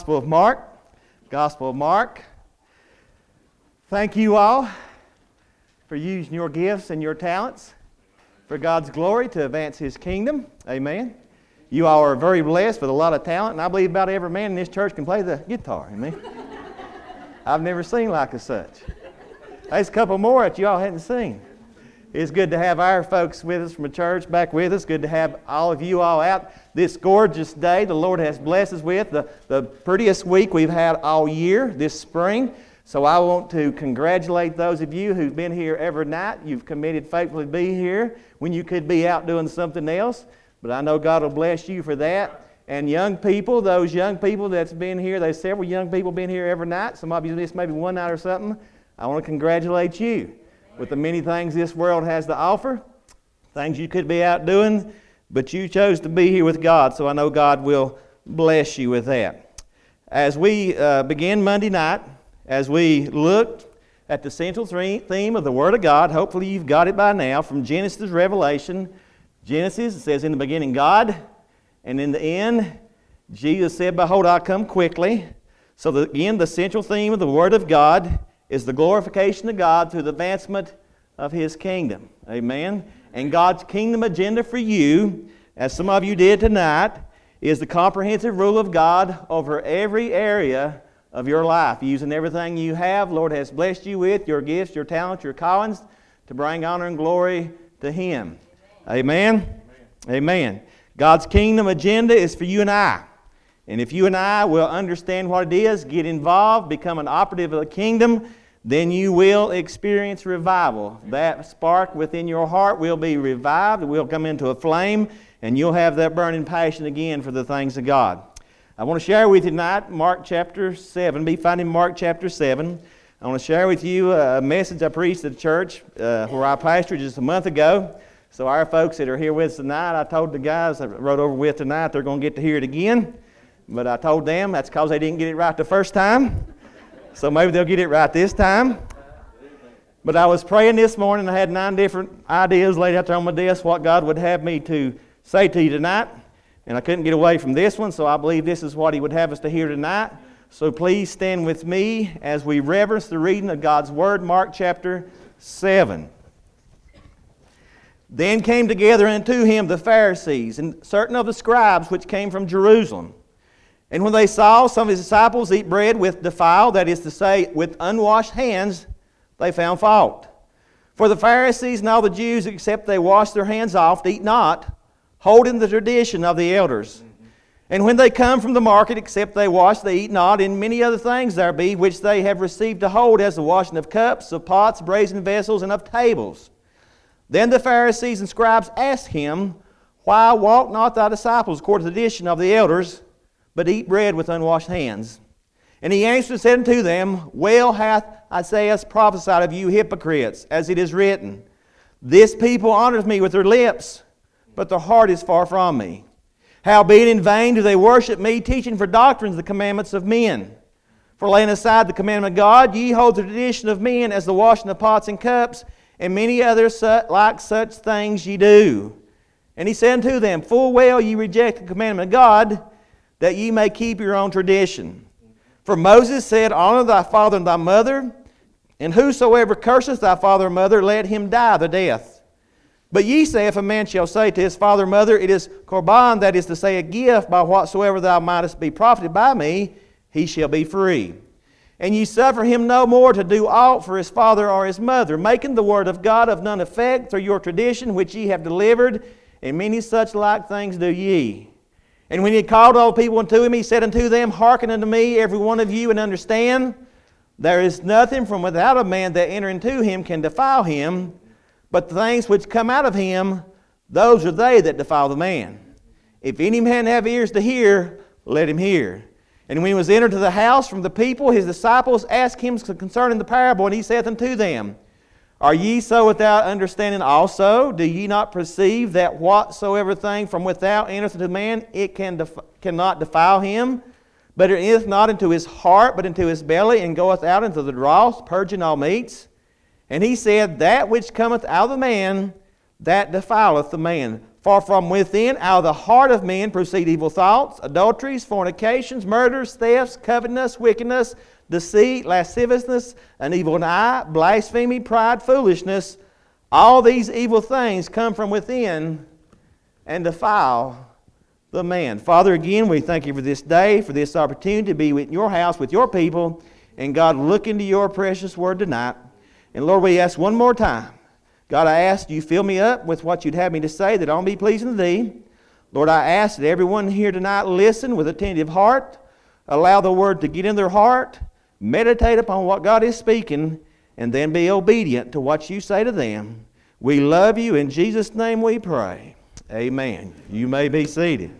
Gospel of Mark. Gospel of Mark. Thank you all for using your gifts and your talents for God's glory to advance His kingdom. Amen. You all are very blessed with a lot of talent, and I believe about every man in this church can play the guitar. Amen. I've never seen like as such. There's a couple more that you all hadn't seen. It's good to have our folks with us from the church back with us. Good to have all of you all out this gorgeous day the Lord has blessed us with. The prettiest week we've had all year this spring. So I want to congratulate those of you who've been here every night. You've committed faithfully to be here when you could be out doing something else. But I know God will bless you for that. And young people, those young people that's been here, there's several young people been here every night. Some of you missed maybe one night or something. I want to congratulate you with the many things this world has to offer, things you could be out doing, but you chose to be here with God, so I know God will bless you with that. As we begin Monday night, as we looked at the central theme of the Word of God, hopefully you've got it by now, from Genesis to Revelation. Genesis, it says, in the beginning God, and in the end, Jesus said, behold, I come quickly. So again, the central theme of the Word of God is the glorification of God through the advancement of His kingdom. Amen. And God's kingdom agenda for you, as some of you did tonight, is the comprehensive rule of God over every area of your life. Using everything you have, Lord has blessed you with, your gifts, your talents, your callings, to bring honor and glory to Him. Amen. Amen. God's kingdom agenda is for you and I. And if you and I will understand what it is, get involved, become an operative of the kingdom, then you will experience revival. That spark within your heart will be revived. It will come into a flame, and you'll have that burning passion again for the things of God. I want to share with you tonight Mark chapter 7. Be finding Mark chapter 7. I want to share with you a message I preached at the church where I pastored just a month ago. So our folks that are here with us tonight, I told the guys I rode over with tonight, they're going to get to hear it again. But I told them that's because they didn't get it right the first time. So maybe they'll get it right this time. But I was praying this morning. I had 9 different ideas laid out there on my desk what God would have me to say to you tonight. And I couldn't get away from this one, so I believe this is what He would have us to hear tonight. So please stand with me as we reverence the reading of God's Word, Mark chapter 7. Then came together unto Him the Pharisees and certain of the scribes which came from Jerusalem. And when they saw some of His disciples eat bread with defiled, that is to say, with unwashed hands, they found fault. For the Pharisees and all the Jews, except they wash their hands oft, eat not, holding the tradition of the elders. And when they come from the market, except they wash, they eat not, and many other things there be, which they have received to hold, as the washing of cups, of pots, brazen vessels, and of tables. Then the Pharisees and scribes asked Him, why walk not thy disciples according to the tradition of the elders, but eat bread with unwashed hands? And He answered and said unto them, well hath Isaiah prophesied of you hypocrites, as it is written, this people honoureth me with their lips, but their heart is far from me. Howbeit in vain do they worship me, teaching for doctrines the commandments of men. For laying aside the commandment of God, ye hold the tradition of men, as the washing of pots and cups, and many others like such things ye do. And He said unto them, full well ye reject the commandment of God, that ye may keep your own tradition. For Moses said, honor thy father and thy mother, and whosoever curseth thy father or mother, let him die the death. But ye say, if a man shall say to his father or mother, it is korban, that is to say, a gift, by whatsoever thou mightest be profited by me, he shall be free. And ye suffer him no more to do aught for his father or his mother, making the word of God of none effect through your tradition which ye have delivered, and many such like things do ye. And when He had called all the people unto Him, He said unto them, hearken unto me, every one of you, and understand, there is nothing from without a man that enter into him can defile him, but the things which come out of him, those are they that defile the man. If any man have ears to hear, let him hear. And when He was entered to the house from the people, His disciples asked Him concerning the parable, and He saith unto them, are ye so without understanding also? Do ye not perceive that whatsoever thing from without entereth into man, it cannot defile him? But it entereth not into his heart, but into his belly, and goeth out into the draught, purging all meats? And He said, that which cometh out of the man, that defileth the man. For from within, out of the heart of men, proceed evil thoughts, adulteries, fornications, murders, thefts, covetousness, wickedness, deceit, lasciviousness, an evil eye, blasphemy, pride, foolishness. All these evil things come from within and defile the man. Father, again, we thank you for this day, for this opportunity to be in your house with your people. And God, look into your precious word tonight. And Lord, we ask one more time. God, I ask you fill me up with what you'd have me to say, that I'll be pleasing to thee. Lord, I ask that everyone here tonight listen with attentive heart. Allow the word to get in their heart. Meditate upon what God is speaking. And then be obedient to what you say to them. We love you. In Jesus' name we pray. Amen. You may be seated.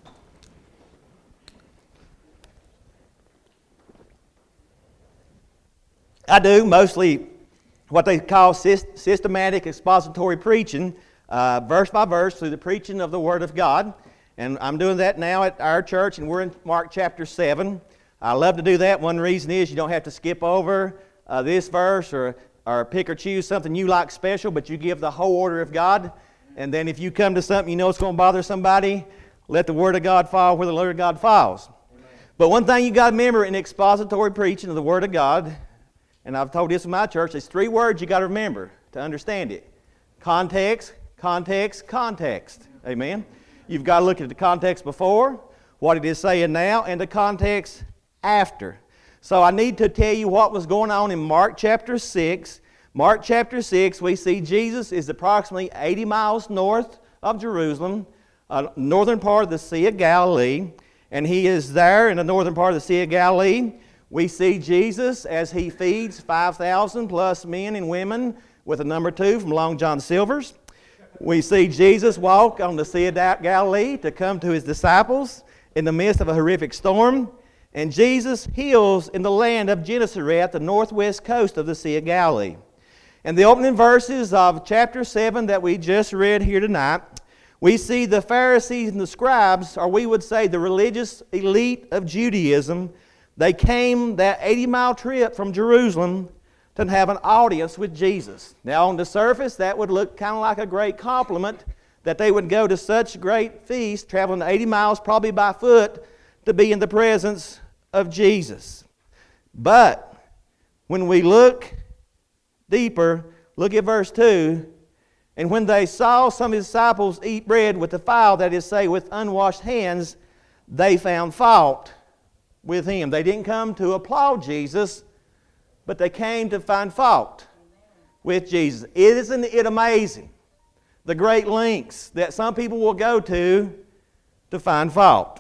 I do mostly what they call systematic expository preaching, verse by verse, through the preaching of the Word of God. And I'm doing that now at our church, and we're in Mark chapter 7. I love to do that. One reason is you don't have to skip over this verse or pick or choose something you like special, but you give the whole order of God. And then if you come to something you know it's going to bother somebody, let the Word of God fall where the Word of God falls. Amen. But one thing you got to remember in expository preaching of the Word of God, and I've told this in my church, there's 3 words you got to remember to understand it. Context, context, context. Amen. You've got to look at the context before, what it is saying now, and the context after. So I need to tell you what was going on in Mark chapter 6. Mark chapter 6, we see Jesus is approximately 80 miles north of Jerusalem, northern part of the Sea of Galilee. And he is there in the northern part of the Sea of Galilee. We see Jesus as he feeds 5,000 plus men and women with a number 2 from Long John Silver's. We see Jesus walk on the Sea of Galilee to come to his disciples in the midst of a horrific storm. And Jesus heals in the land of Gennesaret, the northwest coast of the Sea of Galilee. In the opening verses of chapter 7 that we just read here tonight, we see the Pharisees and the scribes, or we would say the religious elite of Judaism, they came that 80-mile trip from Jerusalem to have an audience with Jesus. Now on the surface, that would look kind of like a great compliment that they would go to such great feast, traveling 80 miles probably by foot, to be in the presence of Jesus. But when we look deeper, look at verse 2. And when they saw some of his disciples eat bread with defiled, that is, say, with unwashed hands, they found fault with him. They didn't come to applaud Jesus, but they came to find fault with Jesus. Isn't it amazing the great lengths that some people will go to find fault?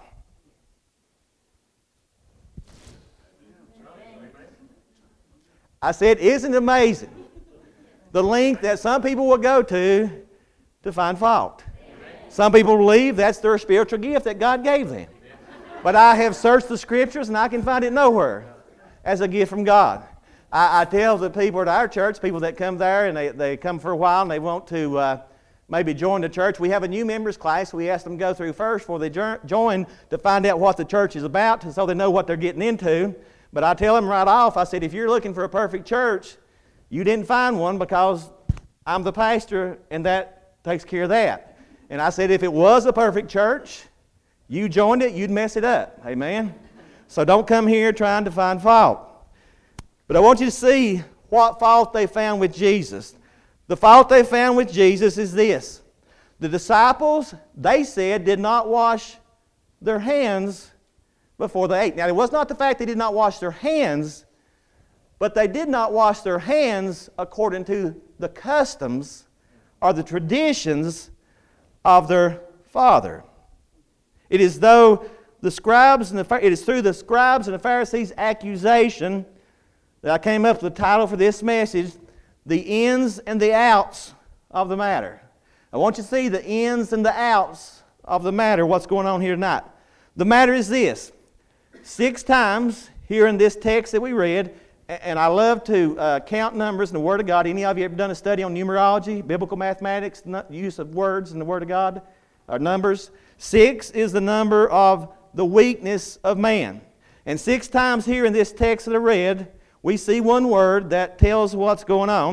I said, isn't it amazing the length that some people will go to find fault? Amen. Some people believe that's their spiritual gift that God gave them. But I have searched the Scriptures and I can find it nowhere as a gift from God. I tell the people at our church, people that come there and they come for a while and they want to maybe join the church. We have a new members class. We ask them to go through first before they join to find out what the church is about so they know what they're getting into. But I tell them right off, I said, if you're looking for a perfect church, you didn't find one because I'm the pastor and that takes care of that. And I said, if it was a perfect church, you joined it, you'd mess it up. Amen? So don't come here trying to find fault. But I want you to see what fault they found with Jesus. The fault they found with Jesus is this. The disciples, they said, did not wash their hands before they ate. Now, it was not the fact they did not wash their hands, but they did not wash their hands according to the customs or the traditions of their father. It is through the scribes and the Pharisees' accusation that I came up with the title for this message, The Ins and the Outs of the Matter. I want you to see the ins and the outs of the matter, what's going on here tonight. The matter is this. 6 times here in this text that we read, and I love to count numbers in the Word of God. Any of you ever done a study on numerology, biblical mathematics, use of words in the Word of God, or numbers? 6 is the number of the weakness of man. And 6 times here in this text that I read, we see one word that tells what's going on.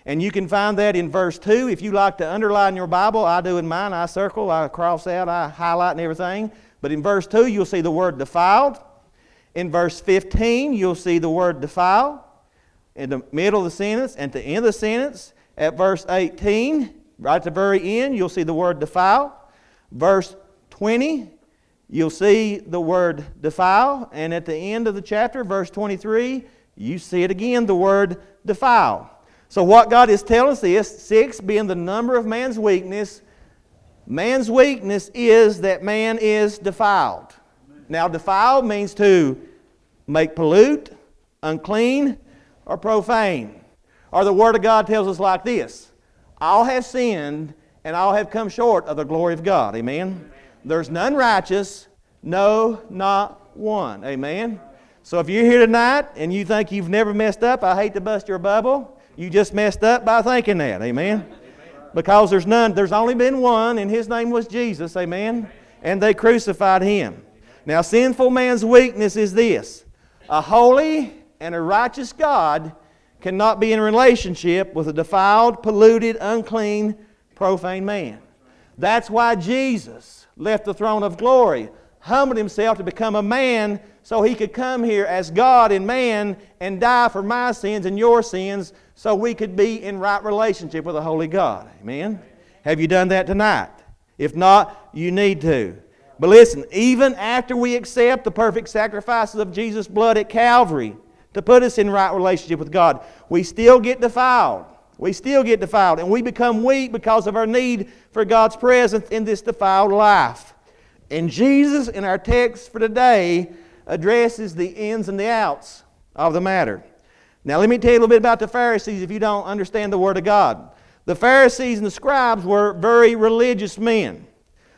And you can find that in verse 2. If you like to underline your Bible, I do in mine. I circle, I cross out, I highlight and everything. But in verse 2, you'll see the word defiled. In verse 15, you'll see the word defile. In the middle of the sentence and to end of the sentence, at verse 18, right at the very end, you'll see the word defile. Verse 20, you'll see the word defile. And at the end of the chapter, verse 23, you see it again, the word defile. So what God is telling us is, 6 being the number of man's weakness is that man is defiled. Now, defiled means to make pollute, unclean, or profane. Or the Word of God tells us like this: all have sinned and all have come short of the glory of God. Amen? There's none righteous, no, not one. Amen? So if you're here tonight and you think you've never messed up, I hate to bust your bubble. You just messed up by thinking that. Amen? Because there's none. There's only been one, and His name was Jesus. Amen? And they crucified Him. Now, sinful man's weakness is this: a holy and a righteous God cannot be in a relationship with a defiled, polluted, unclean, profane man. That's why Jesus left the throne of glory, humbled Himself to become a man so He could come here as God and man and die for my sins and your sins so we could be in right relationship with a holy God. Amen? Have you done that tonight? If not, you need to. But listen, even after we accept the perfect sacrifices of Jesus' blood at Calvary to put us in right relationship with God, we still get defiled. We still get defiled, and we become weak because of our need for God's presence in this defiled life. And Jesus, in our text for today, addresses the ins and the outs of the matter. Now, let me tell you a little bit about the Pharisees if you don't understand the Word of God. The Pharisees and the scribes were very religious men.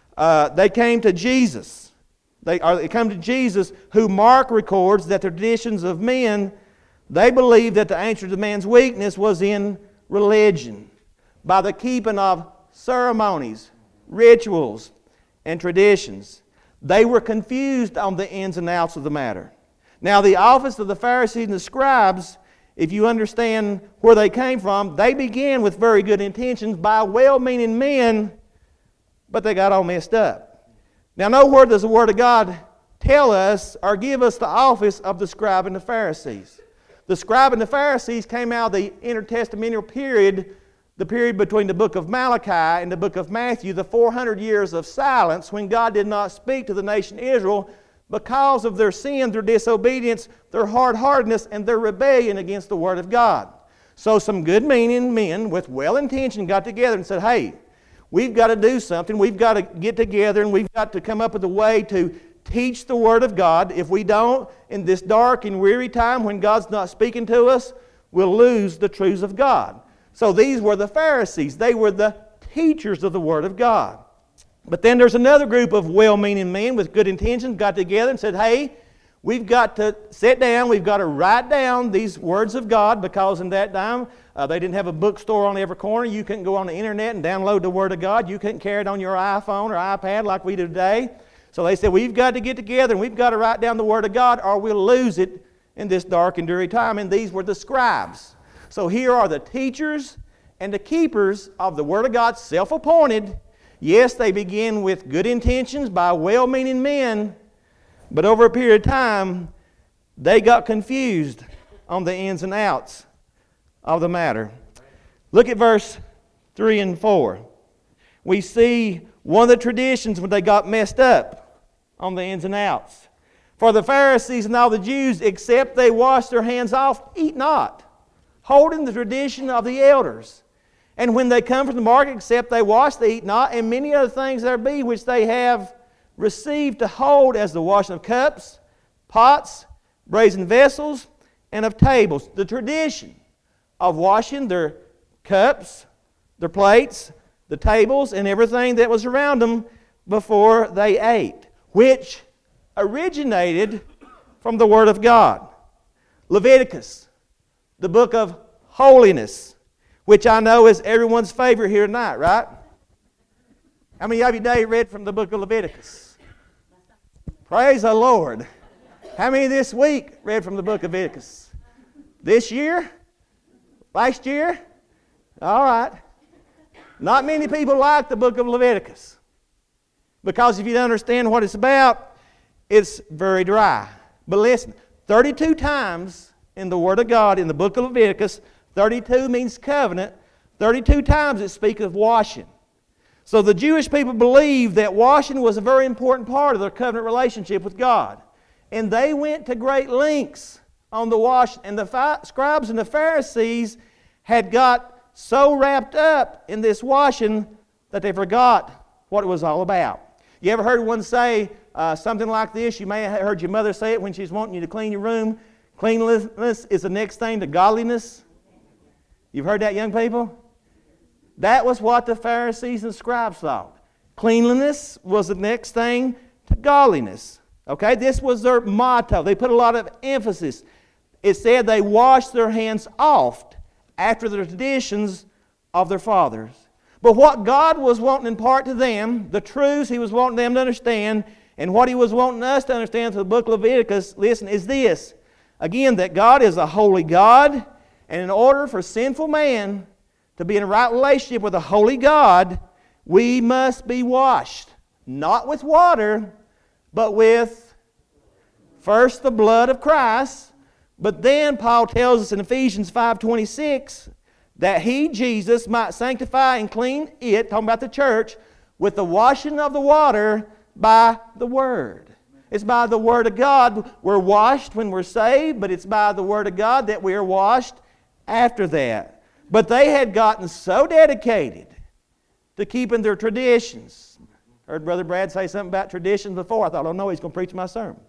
They came to Jesus. They come to Jesus, who Mark records that the traditions of men, they believed that the answer to man's weakness was in religion, by the keeping of ceremonies, rituals, and traditions. They were confused on the ins and outs of the matter. Now, the office of the Pharisees and the scribes, if you understand where they came from, they began with very good intentions by well-meaning men, but they got all messed up. Now, nowhere does the Word of God tell us or give us the office of the scribe and the Pharisees. The scribe and the Pharisees came out of the intertestamental period, the period between the book of Malachi and the book of Matthew, the 400 years of silence when God did not speak to the nation Israel because of their sin, their disobedience, their hard-heartedness, and their rebellion against the Word of God. So some good-meaning men with well-intention got together and said, hey, we've got to do something. We've got to get together and we've got to come up with a way to teach the Word of God. If we don't, in this dark and weary time when God's not speaking to us, we'll lose the truths of God. So these were the Pharisees. They were the teachers of the Word of God. But then there's another group of well-meaning men with good intentions got together and said, hey, we've got to sit down, we've got to write down these words of God, because in that time they didn't have a bookstore on every corner. You couldn't go on the internet and download the Word of God. You couldn't carry it on your iPhone or iPad like we do today. So they said, we've got to get together and we've got to write down the Word of God or we'll lose it in this dark and dreary time. And these were the scribes. So here are the teachers and the keepers of the Word of God, self-appointed. Yes, they begin with good intentions by well-meaning men, but over a period of time, they got confused on the ins and outs of the matter. Look at verse 3 and 4. We see one of the traditions when they got messed up on the ins and outs. For the Pharisees and all the Jews, except they wash their hands off, eat not, holding the tradition of the elders. And when they come from the market, except they wash, they eat not, and many other things there be which they have received to hold, as the washing of cups, pots, brazen vessels, and of tables. The tradition of washing their cups, their plates, the tables, and everything that was around them before they ate, which originated from the Word of God. Leviticus, the book of holiness, which I know is everyone's favorite here tonight, right? How many of you today read from the book of Leviticus? Praise the Lord. How many this week read from the book of Leviticus? This year? Last year? All right. Not many people like the book of Leviticus. Because if you don't understand what it's about, it's very dry. But listen, 32 times in the Word of God, in the book of Leviticus, 32 means covenant. 32 times it speaks of washing. So the Jewish people believed that washing was a very important part of their covenant relationship with God. And they went to great lengths on the washing. And the scribes and the Pharisees had got so wrapped up in this washing that they forgot what it was all about. You ever heard one say something like this? You may have heard your mother say it when she's wanting you to clean your room. Cleanliness is the next thing to godliness. You've heard that, young people? That was what the Pharisees and scribes thought. Cleanliness was the next thing to godliness. Okay, this was their motto. They put a lot of emphasis. It said they washed their hands oft after the traditions of their fathers. But what God was wanting to impart to them, the truths He was wanting them to understand, and what He was wanting us to understand through the book of Leviticus, listen, is this. Again, that God is a holy God, and in order for sinful man to be in a right relationship with a holy God, we must be washed. Not with water, but with first the blood of Christ. But then Paul tells us in Ephesians 5:26 that He, Jesus, might sanctify and clean it, talking about the church, with the washing of the water by the Word. It's by the Word of God we're washed when we're saved, but it's by the Word of God that we are washed after that. But they had gotten so dedicated to keeping their traditions. Heard Brother Brad say something about traditions before. I thought, oh no, he's going to preach my sermon.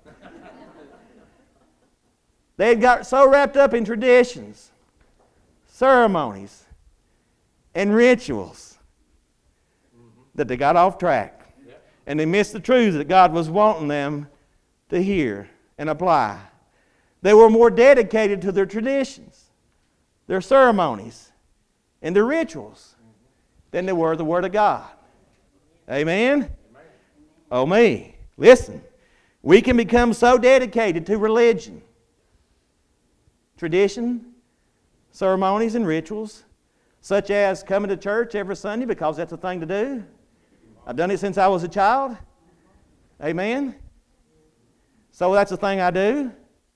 They had got so wrapped up in traditions, ceremonies, and rituals that they got off track. And they missed the truths that God was wanting them to hear and apply. They were more dedicated to their traditions, their ceremonies, and their rituals than they were the Word of God. Amen? Oh me. Listen, we can become so dedicated to religion, tradition, ceremonies, and rituals, such as coming to church every Sunday because that's a thing to do. I've done it since I was a child. Amen? So that's the thing I do.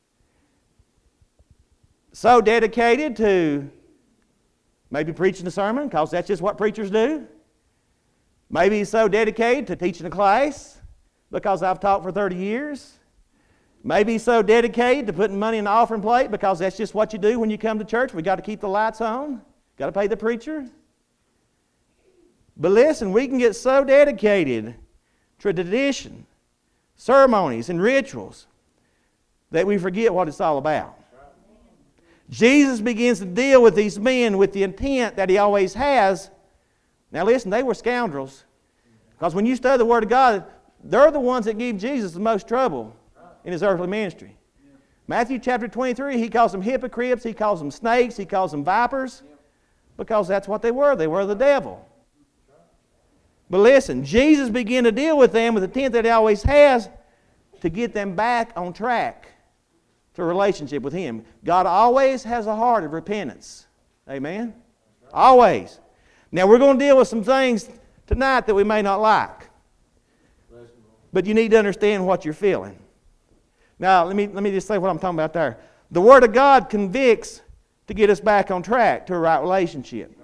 So dedicated to maybe preaching a sermon, because that's just what preachers do. Maybe so dedicated to teaching a class, because I've taught for 30 years. Maybe so dedicated to putting money in the offering plate, because that's just what you do when you come to church. We've got to keep the lights on. Got to pay the preacher. But listen, we can get so dedicated to tradition, ceremonies, and rituals that we forget what it's all about. Jesus begins to deal with these men with the intent that He always has. Now listen, they were scoundrels. Because when you study the Word of God, they're the ones that gave Jesus the most trouble in His earthly ministry. Matthew chapter 23, He calls them hypocrites, He calls them snakes, He calls them vipers. Because that's what they were. They were the devil. But listen, Jesus began to deal with them with the intent that He always has to get them back on track to a relationship with Him. God always has a heart of repentance. Amen? Always. Now we're going to deal with some things tonight that we may not like. But you need to understand what you're feeling. Now let me just say what I'm talking about there. The Word of God convicts to get us back on track to a right relationship.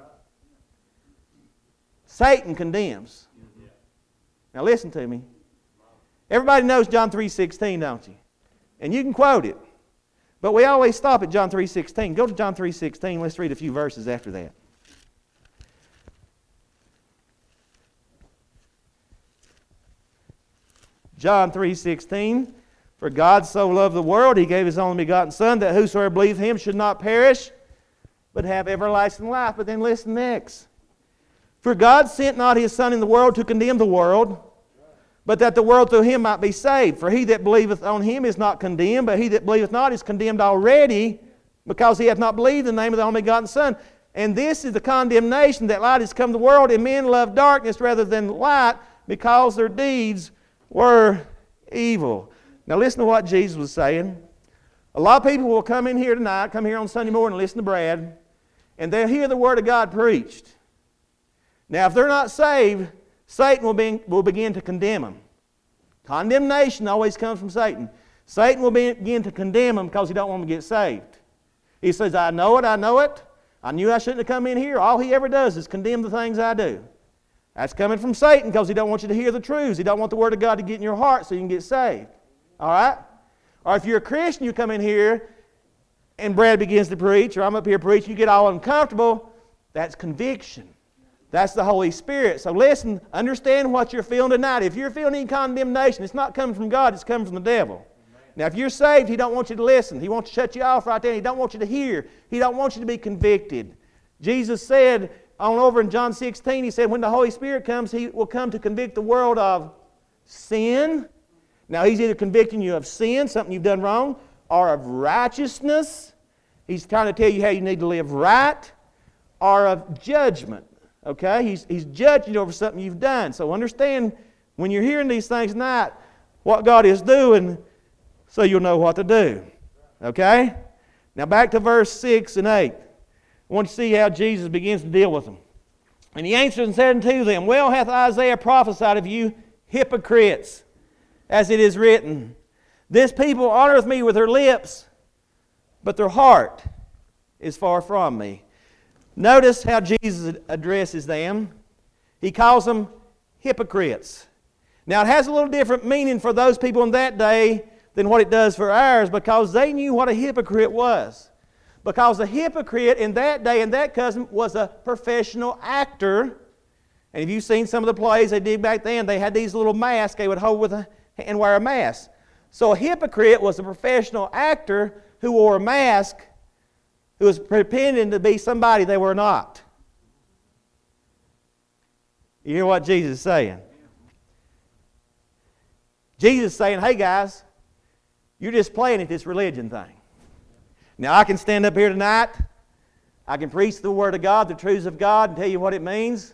Satan condemns. Now listen to me. Everybody knows John 3:16, don't you? And you can quote it. But we always stop at John 3:16. Go to John 3:16. Let's read a few verses after that. John 3:16. For God so loved the world, He gave His only begotten Son, that whosoever believeth Him should not perish, but have everlasting life. But then listen next. For God sent not His Son in the world to condemn the world, but that the world through Him might be saved. For he that believeth on Him is not condemned, but he that believeth not is condemned already, because he hath not believed in the name of the only begotten Son. And this is the condemnation, that light is come to the world, and men love darkness rather than light, because their deeds were evil. Now listen to what Jesus was saying. A lot of people will come in here tonight, come here on Sunday morning and listen to Brad, and they'll hear the Word of God preached. Now, if they're not saved, Satan will begin to condemn them. Condemnation always comes from Satan. Satan will begin to condemn them because he don't want them to get saved. He says, I know it. I knew I shouldn't have come in here. All he ever does is condemn the things I do. That's coming from Satan because he don't want you to hear the truths. He don't want the Word of God to get in your heart so you can get saved. All right? Or if you're a Christian, you come in here and Brad begins to preach, or I'm up here preaching, you get all uncomfortable. That's conviction. That's the Holy Spirit. So listen, understand what you're feeling tonight. If you're feeling any condemnation, it's not coming from God, it's coming from the devil. Now, if you're saved, He don't want you to listen. He wants to shut you off right there. He don't want you to hear. He don't want you to be convicted. Jesus said over in John 16, He said, when the Holy Spirit comes, He will come to convict the world of sin. Now, He's either convicting you of sin, something you've done wrong, or of righteousness. He's trying to tell you how you need to live right, or of judgment. Okay? He's judging you over something you've done. So understand, when you're hearing these things tonight, what God is doing, so you'll know what to do. Okay? Now back to verse 6 and 8. I want you to see how Jesus begins to deal with them. And He answered and said unto them, well hath Isaiah prophesied of you, hypocrites, as it is written, this people honoreth me with their lips, but their heart is far from me. Notice how Jesus addresses them. He calls them hypocrites. Now it has a little different meaning for those people in that day than what it does for ours, because they knew what a hypocrite was. Because a hypocrite in that day, in that custom, was a professional actor. And if you've seen some of the plays they did back then, they had these little masks they would hold with and wear a mask. So a hypocrite was a professional actor who wore a mask, who was pretending to be somebody they were not. You hear what Jesus is saying? Jesus is saying, hey guys, you're just playing at this religion thing. Now I can stand up here tonight, I can preach the Word of God, the truths of God, and tell you what it means.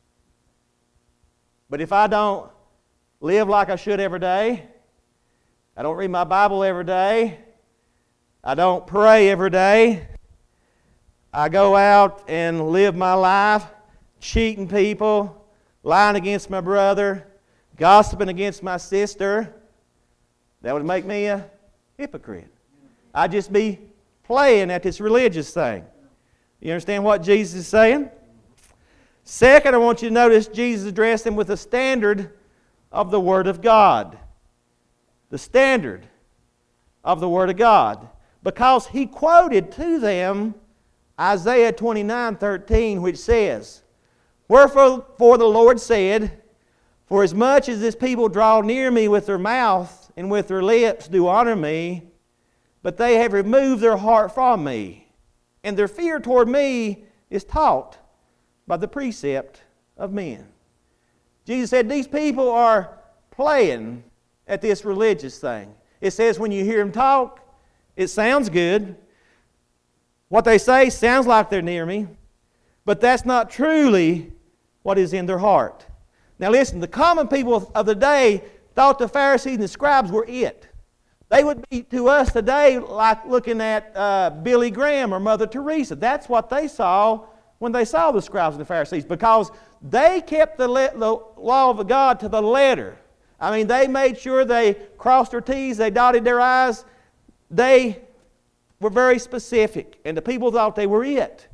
But if I don't live like I should every day, I don't read my Bible every day, I don't pray every day, I go out and live my life cheating people, lying against my brother, gossiping against my sister, that would make me a hypocrite. I'd just be playing at this religious thing. You understand what Jesus is saying? Second, I want you to notice Jesus addressed them with the standard of the Word of God. The standard of the Word of God. Because He quoted to them Isaiah 29:13, which says, wherefore the Lord said, for as much as this people draw near me with their mouth and with their lips do honor me, but they have removed their heart from me, and their fear toward me is taught by the precept of men. Jesus said these people are playing at this religious thing. It says when you hear them talk, it sounds good. What they say sounds like they're near me, but that's not truly what is in their heart. Now listen, the common people of the day thought the Pharisees and the scribes were it. They would be to us today like looking at Billy Graham or Mother Teresa. That's what they saw when they saw the scribes and the Pharisees, because they kept the law of God to the letter. I mean, they made sure they crossed their T's, they dotted their I's. They were very specific, and the people thought they were it.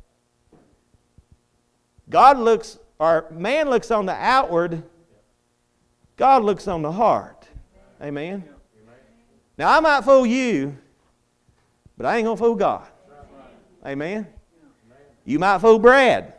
Man looks on the outward, God looks on the heart. Amen? Now, I might fool you, but I ain't going to fool God. Amen? You might fool Brad,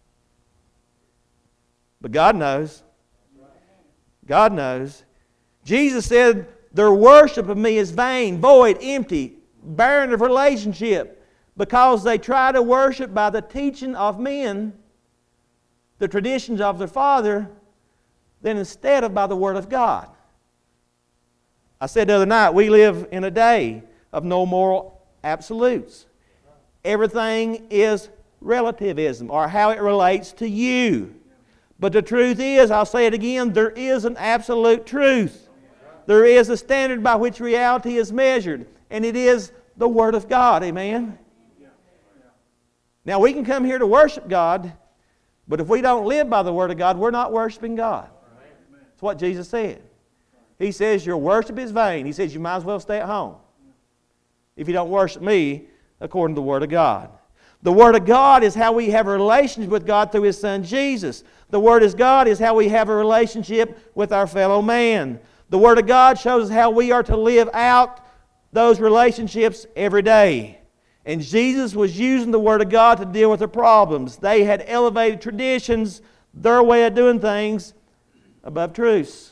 but God knows. God knows. Jesus said, their worship of me is vain, void, empty, barren of relationship, because they try to worship by the teaching of men, the traditions of their father, than instead of by the Word of God. I said the other night, we live in a day of no moral absolutes. Everything is relativism, or how it relates to you. But the truth is, I'll say it again, there is an absolute truth. There is a standard by which reality is measured, and it is the Word of God. Amen? Now, we can come here to worship God, but if we don't live by the Word of God, we're not worshiping God. That's what Jesus said. He says your worship is vain. He says you might as well stay at home if you don't worship me according to the Word of God. The Word of God is how we have a relationship with God through His Son Jesus. The Word of God is how we have a relationship with our fellow man. The Word of God shows us how we are to live out those relationships every day. And Jesus was using the Word of God to deal with their problems. They had elevated traditions, their way of doing things, above truths.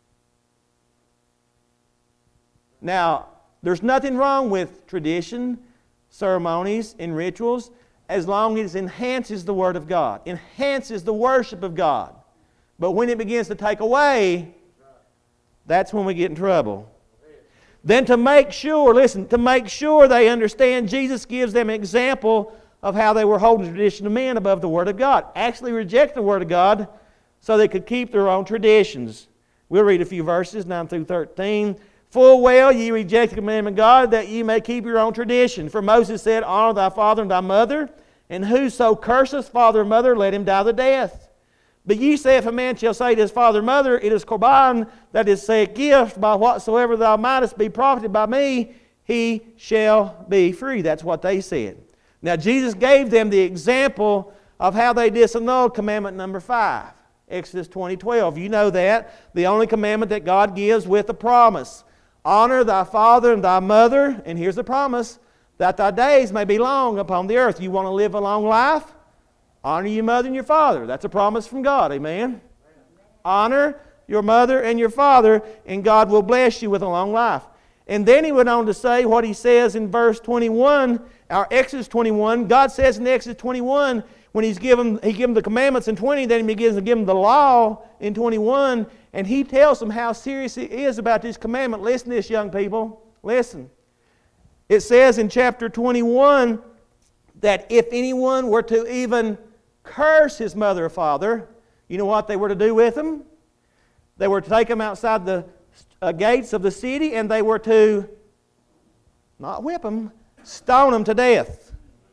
Now, there's nothing wrong with tradition, ceremonies, and rituals as long as it enhances the Word of God, enhances the worship of God. But when it begins to take away, that's when we get in trouble. Then to make sure, listen, to make sure they understand, Jesus gives them an example of how they were holding the tradition of men above the Word of God. Actually reject the Word of God so they could keep their own traditions. We'll read a few verses, 9 through 13. Full well ye reject the commandment of God, that ye may keep your own tradition. For Moses said, honor thy father and thy mother, and whoso curseth father and mother, let him die the death. But ye say, if a man shall say to his father and mother, it is Corban, that is, say, a gift, by whatsoever thou mightest be profited by me, he shall be free. That's what they said. Now Jesus gave them the example of how they disannulled commandment number 5. Exodus 20:12. You know that. The only commandment that God gives with a promise. Honor thy father and thy mother, and here's the promise, that thy days may be long upon the earth. You want to live a long life? Honor your mother and your father. That's a promise from God. Amen? Honor your mother and your father, and God will bless you with a long life. And then he went on to say what he says in verse 21, our Exodus 21. God says in Exodus 21, when he gave them the commandments in 20, then he begins to give them the law in 21, and he tells them how serious he is about this commandment. Listen to this, young people. Listen. It says in chapter 21 that if anyone were to even curse his mother or father, you know what they were to do with them? They were to take them outside the gates of the city, and they were to not whip them, stone them to death.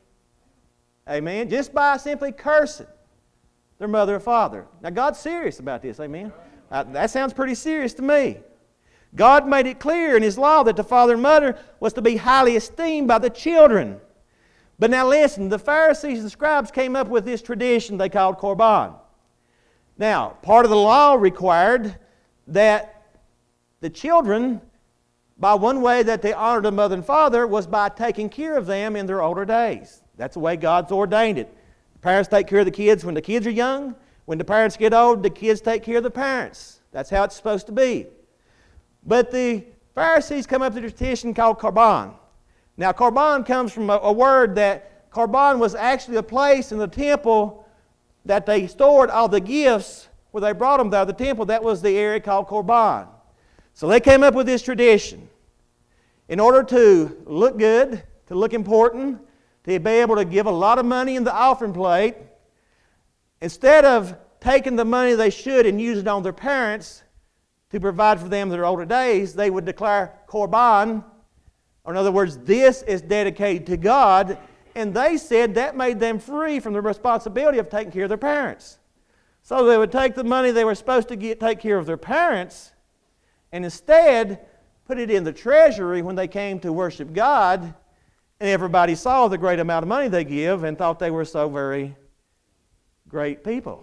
Amen. Just by simply cursing their mother or father. Now God's serious about this. Amen. That sounds pretty serious to me. God made it clear in His law that the father and mother was to be highly esteemed by the children. But now listen, the Pharisees and the scribes came up with this tradition they called Corban. Now, part of the law required that the children, by one way that they honored their mother and father, was by taking care of them in their older days. That's the way God's ordained it. The parents take care of the kids when the kids are young. When the parents get old, the kids take care of the parents. That's how it's supposed to be. But the Pharisees come up with a tradition called Corban. Now, Corban comes from a word that Corban was actually a place in the temple that they stored all the gifts where they brought them to the temple. That was the area called Corban. So they came up with this tradition. In order to look good, to look important, to be able to give a lot of money in the offering plate, instead of taking the money they should and use it on their parents to provide for them in their older days, they would declare Corban. Or in other words, this is dedicated to God. And they said that made them free from the responsibility of taking care of their parents. So they would take the money they were supposed to take care of their parents and instead put it in the treasury when they came to worship God. And everybody saw the great amount of money they give and thought they were so very great people.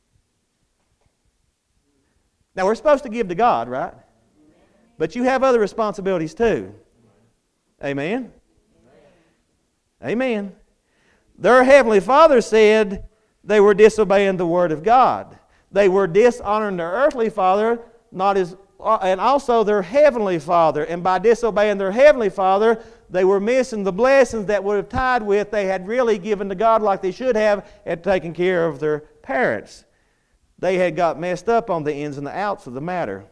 Now, we're supposed to give to God, right? But you have other responsibilities too. Amen? Amen. Their Heavenly Father said they were disobeying the Word of God. They were dishonoring their earthly father, and also their Heavenly Father. And by disobeying their Heavenly Father, they were missing the blessings that would have tied with they had really given to God like they should have at taking care of their parents. They had got messed up on the ins and the outs of the matter.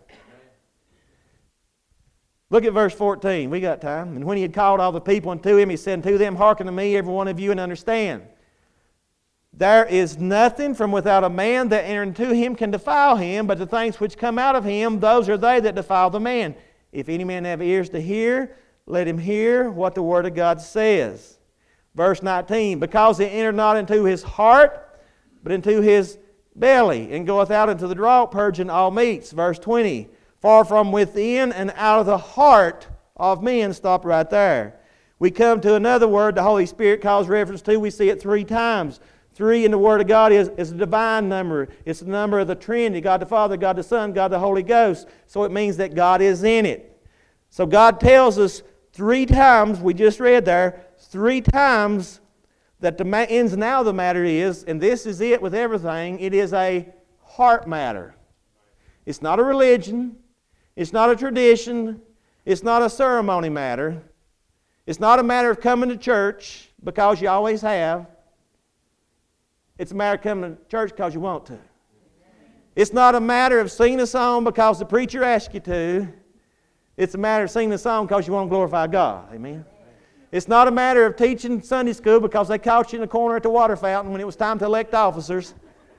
Look at verse 14. We got time. And when he had called all the people unto him, he said unto them, hearken to me, every one of you, and understand. There is nothing from without a man that enter into him can defile him, but the things which come out of him, those are they that defile the man. If any man have ears to hear, let him hear what the Word of God says. Verse 19, because it entered not into his heart, but into his belly, and goeth out into the draught, purging all meats. Verse 20, for from within and out of the heart of men. Stop right there. We come to another word the Holy Spirit calls reference to. We see it 3 times. 3 in the Word of God is a divine number. It's the number of the Trinity, God the Father, God the Son, God the Holy Ghost. So it means that God is in it. So God tells us 3 times, we just read there, 3 times that the ins and outs of the matter is, and this is it with everything, it is a heart matter. It's not a religion. It's not a tradition. It's not a ceremony matter. It's not a matter of coming to church because you always have. It's a matter of coming to church because you want to. It's not a matter of singing a song because the preacher asked you to. It's a matter of singing a song because you want to glorify God. Amen. It's not a matter of teaching Sunday school because they caught you in the corner at the water fountain when it was time to elect officers.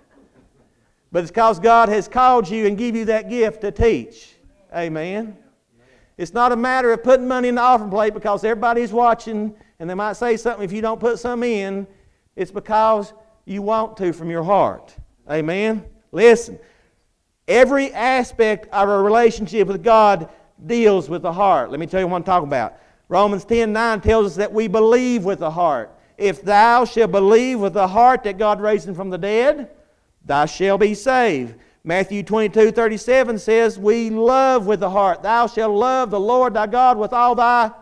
But it's because God has called you and give you that gift to teach. Amen. It's not a matter of putting money in the offering plate because everybody's watching and they might say something if you don't put some in. It's because you want to from your heart. Amen. Listen, every aspect of our relationship with God deals with the heart. Let me tell you what I'm talking about. Romans 10:9 tells us that we believe with the heart. If thou shalt believe with the heart that God raised him from the dead, thou shalt be saved. Matthew 22:37 says we love with the heart. Thou shalt love the Lord thy God with all thy.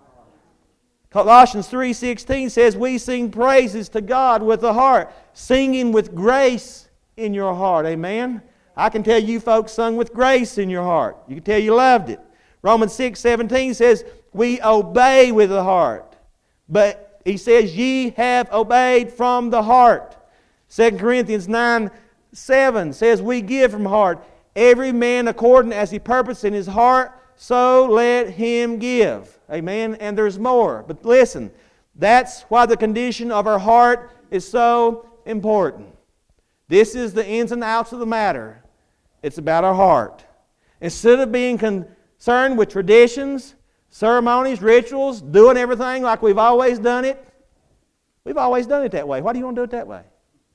Colossians 3:16 says we sing praises to God with the heart, singing with grace in your heart. Amen. I can tell you folks sung with grace in your heart. You can tell you loved it. Romans 6:17 says we obey with the heart. But he says ye have obeyed from the heart. 2 Corinthians 9:7 says we give from heart. Every man according as he purposed in his heart, so let him give. Amen. And there's more. But listen, that's why the condition of our heart is so important. This is the ins and outs of the matter. It's about our heart. Instead of being concerned with traditions, ceremonies, rituals, doing everything like we've always done it, we've always done it that way. Why do you want to do it that way?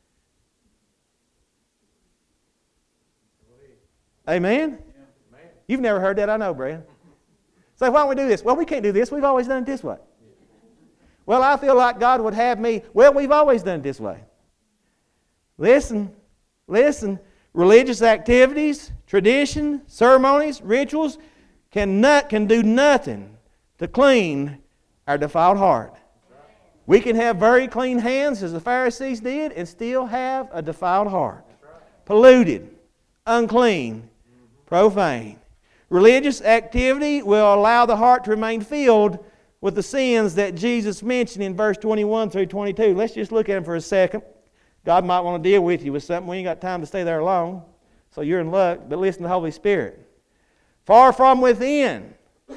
Amen? You've never heard that, I know, Brad. So why don't we do this? Well, we can't do this. We've always done it this way. Well, I feel like God would have me. Well, we've always done it this way. Listen. Religious activities, tradition, ceremonies, rituals can do nothing to clean our defiled heart. We can have very clean hands as the Pharisees did and still have a defiled heart. Polluted, unclean, profane. Religious activity will allow the heart to remain filled with the sins that Jesus mentioned in verse 21 through 22. Let's just look at them for a second. God might want to deal with you with something. We ain't got time to stay there long, so you're in luck. But listen to the Holy Spirit. Far from within,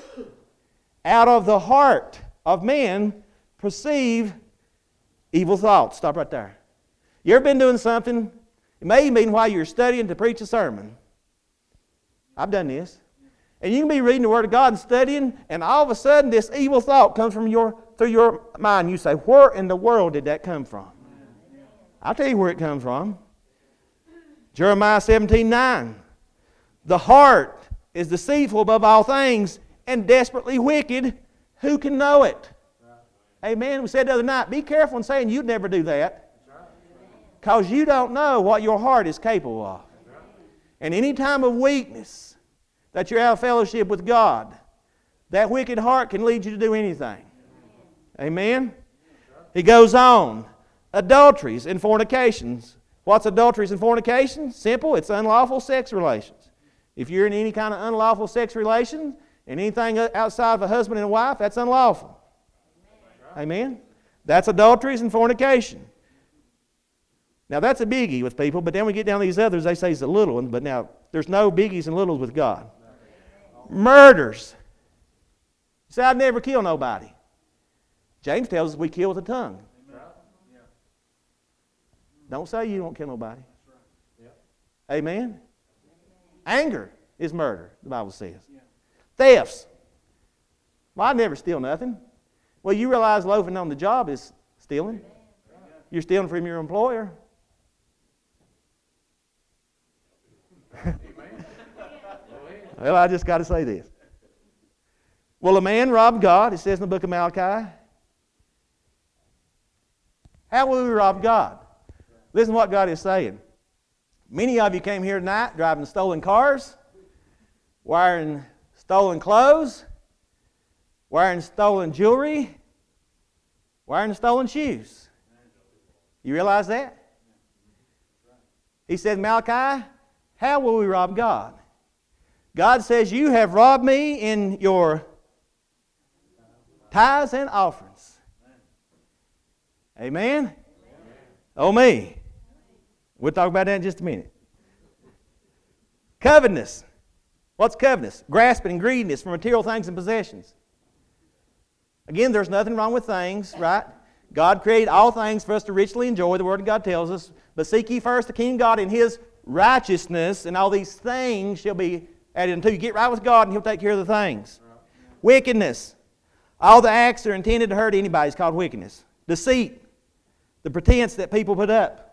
out of the heart of men, perceive evil thoughts. Stop right there. You ever been doing something? It may even be while you're studying to preach a sermon. I've done this. And you can be reading the Word of God and studying, and all of a sudden this evil thought comes from through your mind. You say, where in the world did that come from? I'll tell you where it comes from. Jeremiah 17:9. The heart is deceitful above all things and desperately wicked. Who can know it? Amen. We said the other night, be careful in saying you'd never do that. Because you don't know what your heart is capable of. And any time of weakness that you're out of fellowship with God, that wicked heart can lead you to do anything. Amen. He goes on. Adulteries and fornications. What's adulteries and fornications? Simple. It's unlawful sex relations. If you're in any kind of unlawful sex relation and anything outside of a husband and a wife, that's unlawful. Amen? That's adulteries and fornication. Now that's a biggie with people, but then we get down to these others, they say it's a little one, but now there's no biggies and littles with God. Murders. You say, I'd never kill nobody. James tells us we kill with the tongue. Don't say you won't kill nobody. Amen? Anger is murder, the Bible says. Thefts. Well, I never steal nothing. Well, you realize loafing on the job is stealing. You're stealing from your employer. Well, I just got to say this. Will a man rob God? It says in the book of Malachi. How will we rob God? Listen to what God is saying. Many of you came here tonight driving stolen cars, wearing stolen clothes, wearing stolen jewelry, wearing stolen shoes. You realize that? He said, Malachi, how will we rob God? God says, you have robbed me in your tithes and offerings. Amen? Oh me. We'll talk about that in just a minute. Covetousness. What's covetousness? Grasping and greediness for material things and possessions. Again, there's nothing wrong with things, right? God created all things for us to richly enjoy, the Word of God tells us. But seek ye first the kingdom of God and His righteousness, and all these things shall be added unto you. Get right with God and He'll take care of the things. Wickedness. All the acts that are intended to hurt anybody is called wickedness. Deceit. The pretense that people put up.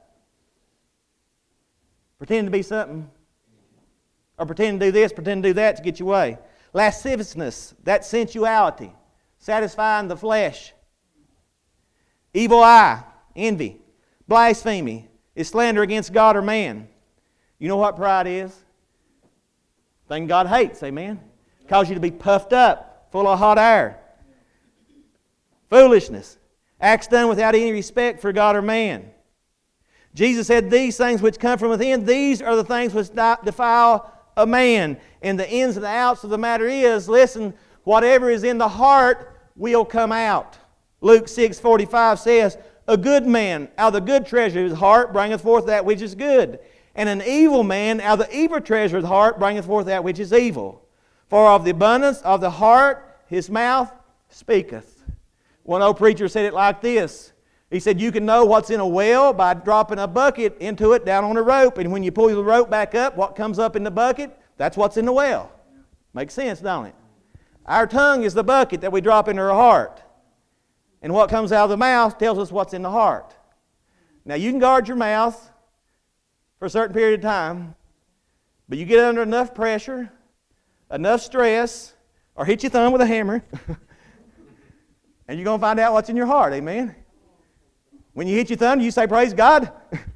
Pretend to be something. Or pretend to do this, pretend to do that to get your way. Lasciviousness. That's sensuality. Satisfying the flesh. Evil eye. Envy. Blasphemy is slander against God or man. You know what pride is? Thing God hates, amen? Causes you to be puffed up, full of hot air. Foolishness. Acts done without any respect for God or man. Jesus said, these things which come from within, these are the things which defile a man. And the ins and the outs of the matter is, listen, whatever is in the heart will come out. Luke 6:45 says, a good man out of the good treasure of his heart bringeth forth that which is good. And an evil man out of the evil treasure of his heart bringeth forth that which is evil. For of the abundance of the heart his mouth speaketh. One old preacher said it like this. He said, you can know what's in a well by dropping a bucket into it down on a rope. And when you pull the rope back up, what comes up in the bucket? That's what's in the well. Makes sense, don't it? Our tongue is the bucket that we drop into our heart. And what comes out of the mouth tells us what's in the heart. Now, you can guard your mouth for a certain period of time, but you get under enough pressure, enough stress, or hit your thumb with a hammer, and you're going to find out what's in your heart, amen? When you hit your thumb, you say, praise God.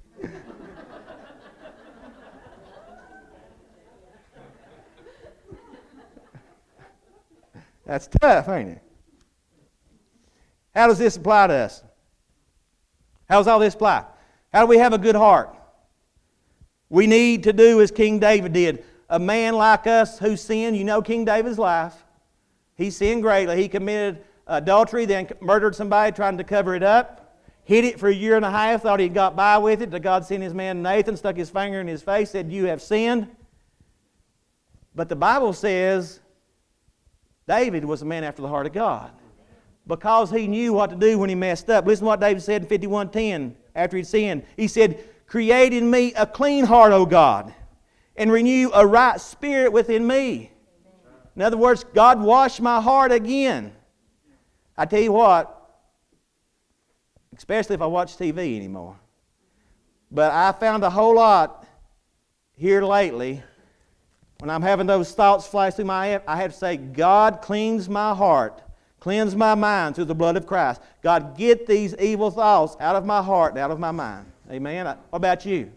That's tough, ain't it? How does this apply to us? How does all this apply? How do we have a good heart? We need to do as King David did. A man like us who sinned, you know King David's life. He sinned greatly. He committed adultery, then murdered somebody trying to cover it up. Hid it for a year and a half, thought he'd got by with it. Till God sent his man Nathan, stuck his finger in his face, said, you have sinned. But the Bible says David was a man after the heart of God. Because he knew what to do when he messed up. Listen to what David said in 51:10 after he'd sinned. He said, create in me a clean heart, O God, and renew a right spirit within me. In other words, God, wash my heart again. I tell you what, especially if I watch TV anymore. But I found a whole lot here lately. When I'm having those thoughts flash through my head, I have to say, God, cleanse my heart. Cleanse my mind through the blood of Christ. God, get these evil thoughts out of my heart and out of my mind. Amen? What about you?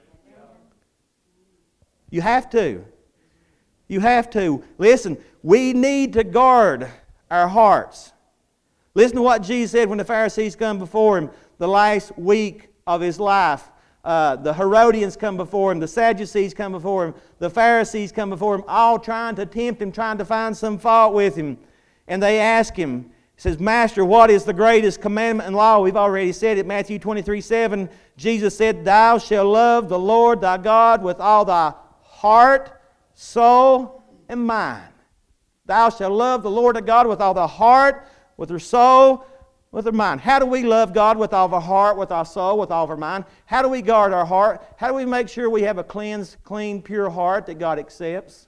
You have to. You have to. Listen, we need to guard our hearts. Listen to what Jesus said when the Pharisees come before Him the last week of His life. The Herodians come before Him. The Sadducees come before Him. The Pharisees come before Him, all trying to tempt Him, trying to find some fault with Him. And they ask Him, He says, Master, what is the greatest commandment in law? We've already said it, Matthew 23:7. Jesus said, Thou shalt love the Lord thy God with all thy heart, soul, and mind. Thou shalt love the Lord thy God with all thy heart, with their soul, with their mind. How do we love God with all of our heart, with our soul, with all of our mind? How do we guard our heart? How do we make sure we have a cleansed, clean, pure heart that God accepts?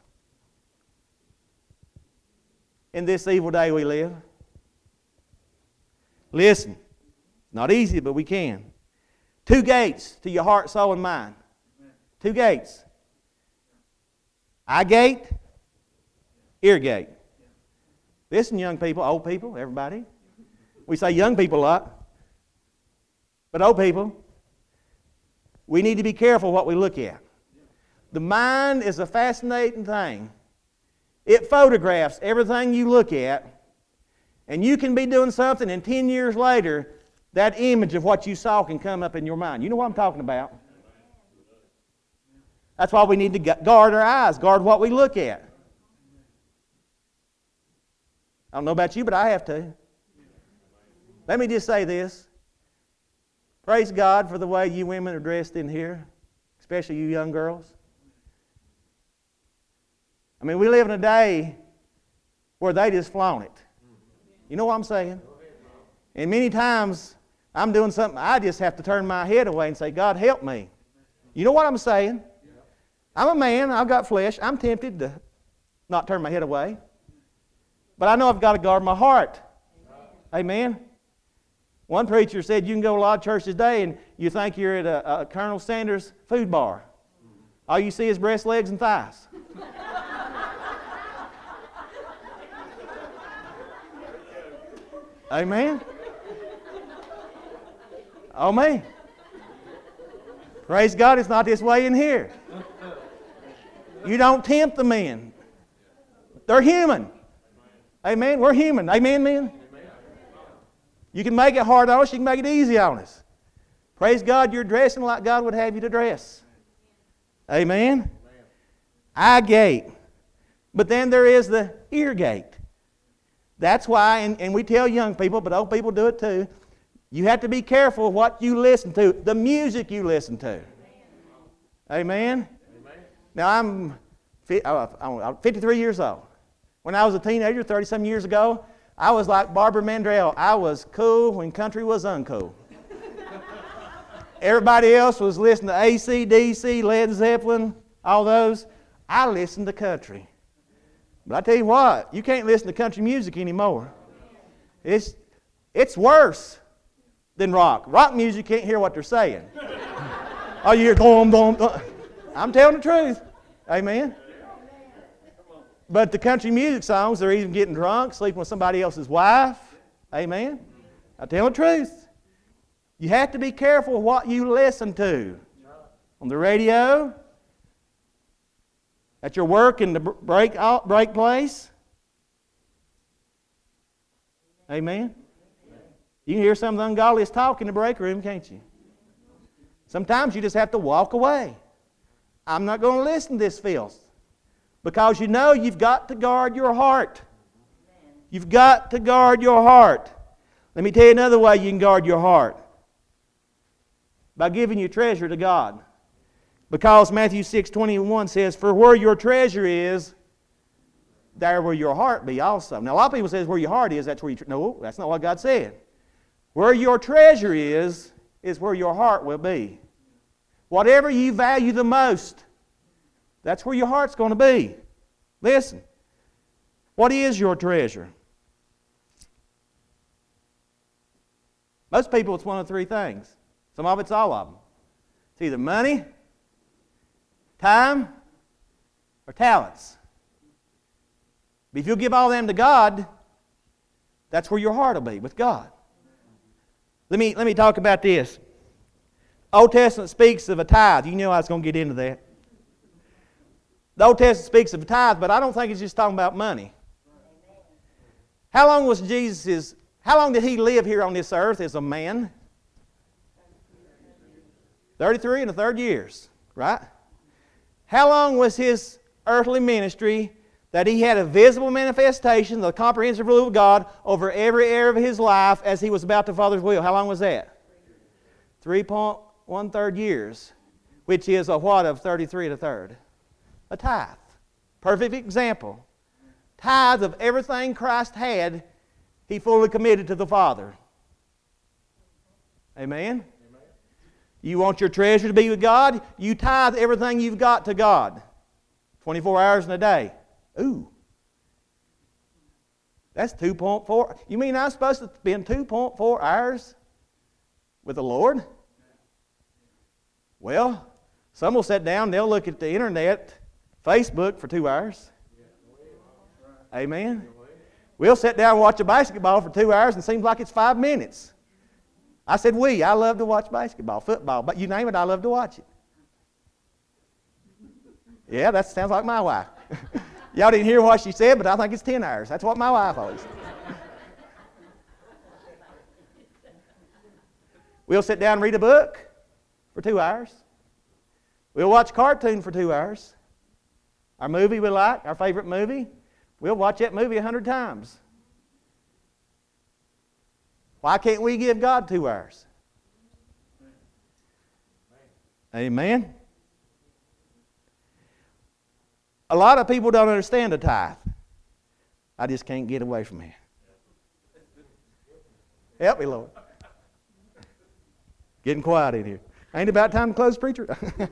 In this evil day we live. Listen, Not easy, but we can. 2 gates to your heart, soul, and mind. 2 gates. Eye gate, ear gate. Listen, young people, old people, everybody. We say young people a lot. But old people, we need to be careful what we look at. The mind is a fascinating thing. It photographs everything you look at, and you can be doing something, and 10 years later, that image of what you saw can come up in your mind. You know what I'm talking about? That's why we need to guard our eyes, guard what we look at. I don't know about you, but I have to. Let me just say this. Praise God for the way you women are dressed in here, especially you young girls. I mean, we live in a day where they just flaunt it. You know what I'm saying? And many times I'm doing something, I just have to turn my head away and say, God, help me. You know what I'm saying? I'm a man, I've got flesh. I'm tempted to not turn my head away. But I know I've got to guard my heart. Amen? One preacher said you can go to a lot of churches today and you think you're at a Colonel Sanders food bar. All you see is breast, legs, and thighs. Amen? Oh, me. Praise God, it's not this way in here. You don't tempt the men. They're human. Amen? We're human. Amen, men? You can make it hard on us. You can make it easy on us. Praise God, you're dressing like God would have you to dress. Amen? Eye gate. But then there is the ear gate. That's why, and we tell young people, but old people do it too, you have to be careful what you listen to, the music you listen to. Amen? Now, I'm 53 years old. When I was a teenager, 30-some years ago, I was like Barbara Mandrell. I was cool when country was uncool. Everybody else was listening to AC/DC, Led Zeppelin, all those. I listened to country. But I tell you what, you can't listen to country music anymore. It's worse than rock. Rock music, you can't hear what they're saying. Oh, you hear boom, boom, boom. I'm telling the truth. Amen. But the country music songs, they're even getting drunk, sleeping with somebody else's wife. Amen. I tell the truth. You have to be careful what you listen to. On the radio, at your work in the break place. Amen. You can hear some of the ungodliest talk in the break room, can't you? Sometimes you just have to walk away. I'm not going to listen to this filth. Because you know you've got to guard your heart. You've got to guard your heart. Let me tell you another way you can guard your heart. By giving your treasure to God. Because Matthew 6:21 says, for where your treasure is, there will your heart be also. Now a lot of people say where your heart is, that's where you... No, that's not what God said. Where your treasure is where your heart will be. Whatever you value the most, that's where your heart's going to be. Listen. What is your treasure? Most people, it's one of 3 things. Some of it's all of them. It's either money, time, or talents. But if you'll give all them to God, that's where your heart will be, with God. Let me talk about this. Old Testament speaks of a tithe. You knew I was going to get into that. The Old Testament speaks of a tithe, but I don't think it's just talking about money. How long did he live here on this earth as a man? 33 and a third years, right? How long was his earthly ministry that he had a visible manifestation of the comprehensive rule of God over every area of his life as he was about the Father's will? How long was that? 3.1 years, which is a what of 33 and a third? A tithe. Perfect example. Tithe of everything Christ had, he fully committed to the Father. Amen? You want your treasure to be with God? You tithe everything you've got to God. 24 hours in a day. Ooh. That's 2.4. You mean I'm supposed to spend 2.4 hours with the Lord? Well, some will sit down, they'll look at the internet, Facebook for 2 hours. Amen. We'll sit down and watch a basketball for 2 hours and it seems like it's 5 minutes. I said I love to watch basketball, football, but you name it, I love to watch it. Yeah, that sounds like my wife. Y'all didn't hear what she said, but I think it's 10 hours. That's what my wife always said. We'll sit down and read a book for 2 hours. We'll watch a cartoon for 2 hours. Our movie we like, our favorite movie, we'll watch that movie 100 times. Why can't we give God 2 hours? Amen. A lot of people don't understand the tithe. I just can't get away from it. Help me, Lord. Getting quiet in here. Ain't it about time to close, preacher? A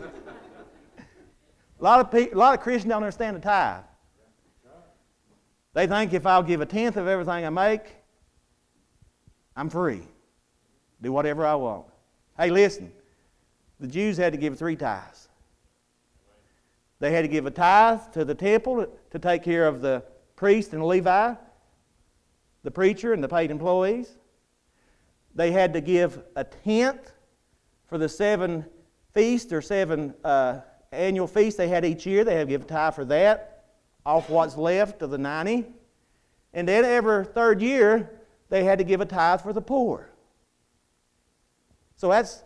lot of Christians don't understand the tithe. They think if I'll give 1/10 of everything I make, I'm free. Do whatever I want. Hey, listen. The Jews had to give 3 tithes. They had to give a tithe to the temple to take care of the priest and Levi, the preacher and the paid employees. They had to give 1/10 for the 7 feasts or 7 annual feasts they had each year. They had to give a tithe for that, off what's left of the 90. And then every 3rd year, they had to give a tithe for the poor. So that's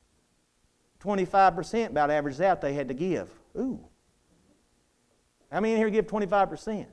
25% about averages out they had to give. Ooh. How many in here give 25%?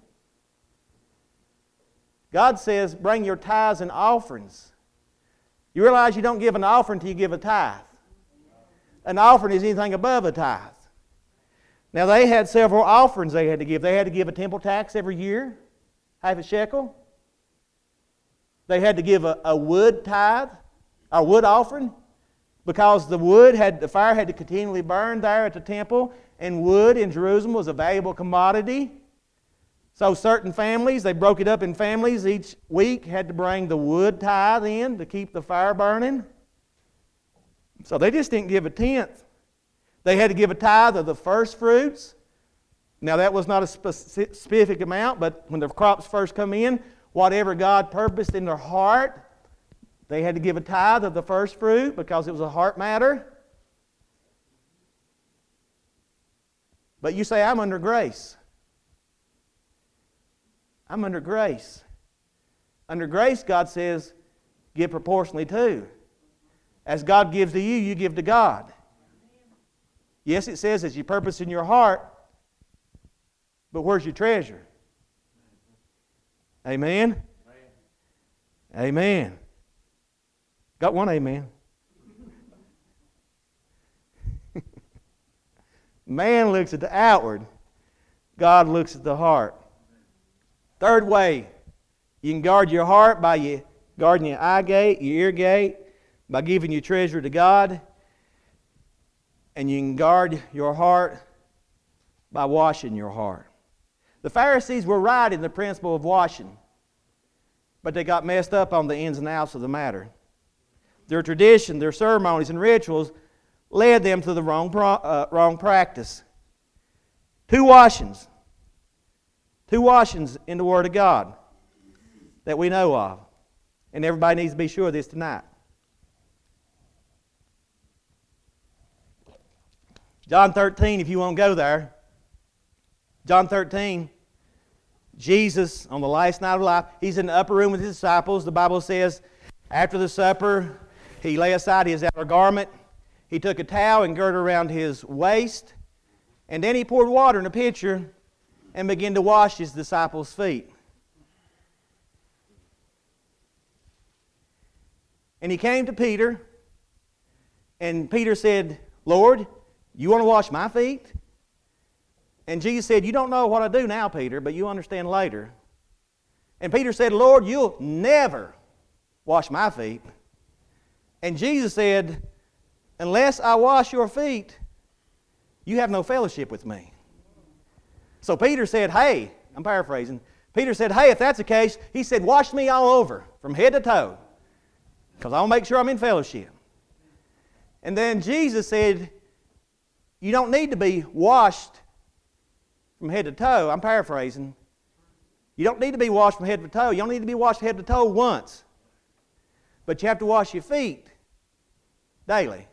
God says, bring your tithes and offerings. You realize you don't give an offering until you give a tithe. An offering is anything above a tithe. Now they had several offerings they had to give. They had to give a temple tax every year, half a shekel. They had to give a wood tithe, a wood offering, because the fire had to continually burn there at the temple, and wood in Jerusalem was a valuable commodity. So certain families, they broke it up in families each week, had to bring the wood tithe in to keep the fire burning. So they just didn't give 1/10. They had to give a tithe of the first fruits. Now that was not a specific amount, but when the crops first come in, whatever God purposed in their heart, they had to give a tithe of the first fruit because it was a heart matter. But you say, I'm under grace. I'm under grace. Under grace, God says, give proportionally too. As God gives to you, you give to God. Yes, it says as you purpose in your heart, but where's your treasure? Amen? Amen. Got one amen. Man looks at the outward. God looks at the heart. Third way, you can guard your heart by guarding your eye gate, your ear gate, by giving your treasure to God. And you can guard your heart by washing your heart. The Pharisees were right in the principle of washing, but they got messed up on the ins and outs of the matter. Their tradition, their ceremonies and rituals led them to the wrong practice. 2 washings. 2 washings in the Word of God that we know of. And everybody needs to be sure of this tonight. John 13, if you want to go there. John 13, Jesus, on the last night of life, he's in the upper room with his disciples. The Bible says, after the supper, he lay aside his outer garment. He took a towel and girded around his waist. And then he poured water in a pitcher and began to wash his disciples' feet. And he came to Peter, and Peter said, Lord, you want to wash my feet? And Jesus said, you don't know what I do now, Peter, but you understand later. And Peter said, Lord, you'll never wash my feet. And Jesus said, unless I wash your feet, you have no fellowship with me. So Peter said, hey, I'm paraphrasing. Peter said, hey, if that's the case, he said, wash me all over, from head to toe, because I'll make sure I'm in fellowship. And then Jesus said, you don't need to be washed from head to toe. I'm paraphrasing. You don't need to be washed from head to toe. You don't need to be washed from head to toe once. But you have to wash your feet daily.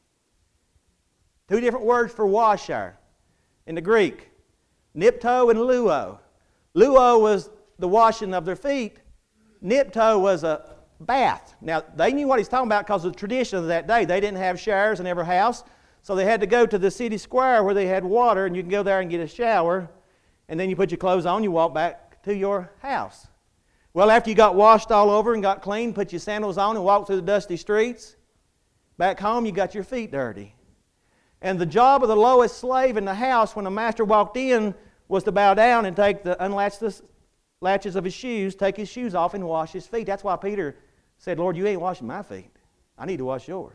2 different words for wash there in the Greek. Nipto and luo. Luo was the washing of their feet. Nipto was a bath. Now, they knew what he's talking about because of the tradition of that day. They didn't have showers in every house, so they had to go to the city square where they had water, and you can go there and get a shower, and then you put your clothes on, you walk back to your house. Well, after you got washed all over and got clean, put your sandals on and walked through the dusty streets, back home you got your feet dirty. And the job of the lowest slave in the house when the master walked in was to bow down and unlatch the latches of his shoes, take his shoes off and wash his feet. That's why Peter said, Lord, you ain't washing my feet. I need to wash yours.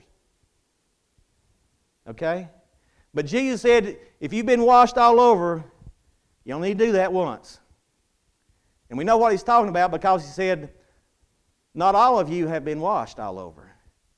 Okay? But Jesus said, if you've been washed all over, you don't need to do that once. And we know what he's talking about because he said, not all of you have been washed all over.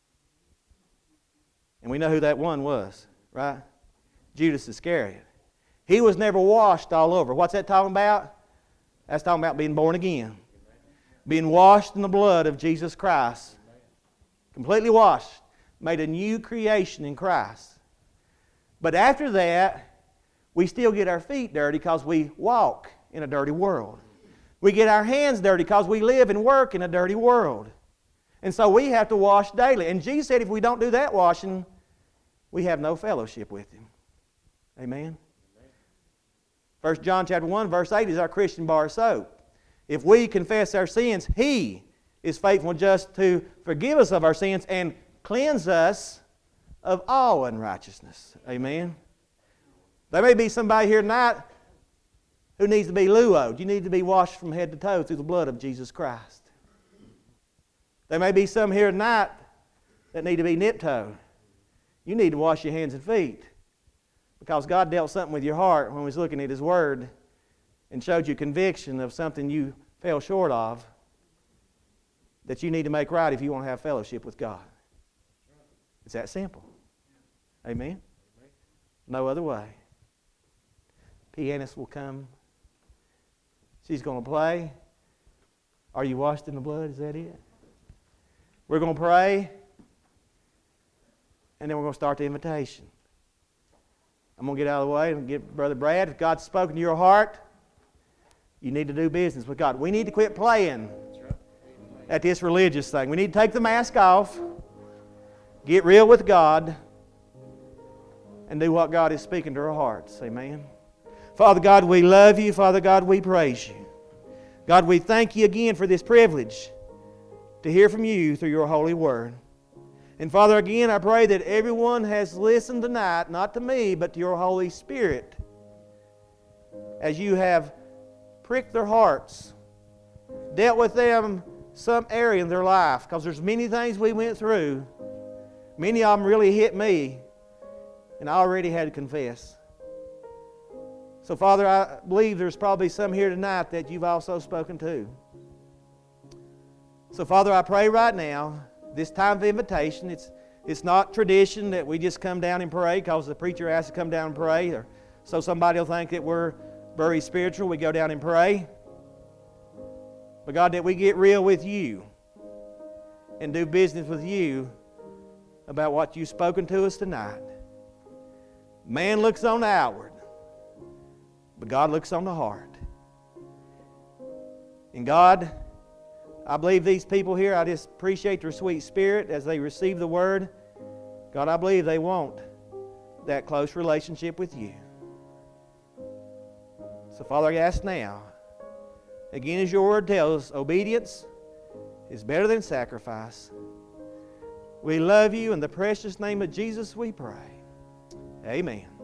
And we know who that one was, right? Judas Iscariot. He was never washed all over. What's that talking about? That's talking about being born again. Being washed in the blood of Jesus Christ. Completely washed. Made a new creation in Christ. But after that, we still get our feet dirty because we walk in a dirty world. We get our hands dirty because we live and work in a dirty world. And so we have to wash daily. And Jesus said if we don't do that washing, we have no fellowship with Him. Amen? 1 John chapter 1, verse 8 is our Christian bar of soap. If we confess our sins, He is faithful and just to forgive us of our sins and cleanse us of all unrighteousness. Amen? There may be somebody here tonight who needs to be luoed. You need to be washed from head to toe through the blood of Jesus Christ. There may be some here tonight that need to be niptoed. You need to wash your hands and feet because God dealt something with your heart when He was looking at His Word and showed you conviction of something you fell short of that you need to make right if you want to have fellowship with God. It's that simple. Amen? No other way. Pianist will come. She's going to play. Are you washed in the blood? Is that it? We're going to pray. And then we're going to start the invitation. I'm going to get out of the way and get Brother Brad. If God's spoken to your heart, you need to do business with God. We need to quit playing at this religious thing. We need to take the mask off, get real with God, and do what God is speaking to our hearts. Amen. Father God, we love You. Father God, we praise You. God, we thank You again for this privilege to hear from You through Your holy word. And Father, again, I pray that everyone has listened tonight, not to me, but to Your Holy Spirit, as You have pricked their hearts, dealt with them some area in their life, because there's many things we went through. Many of them really hit me, and I already had to confess. So, Father, I believe there's probably some here tonight that You've also spoken to. So, Father, I pray right now, this time of invitation, it's not tradition that we just come down and pray because the preacher asked to come down and pray, or so somebody will think that we're very spiritual. We go down and pray. But God, that we get real with You and do business with You about what You've spoken to us tonight. Man looks on the outward, but God looks on the heart. And God, I believe these people here, I just appreciate their sweet spirit as they receive the Word. God, I believe they want that close relationship with You. So, Father, I ask now, again, as Your Word tells us, obedience is better than sacrifice. We love You. In the precious name of Jesus we pray. Amen.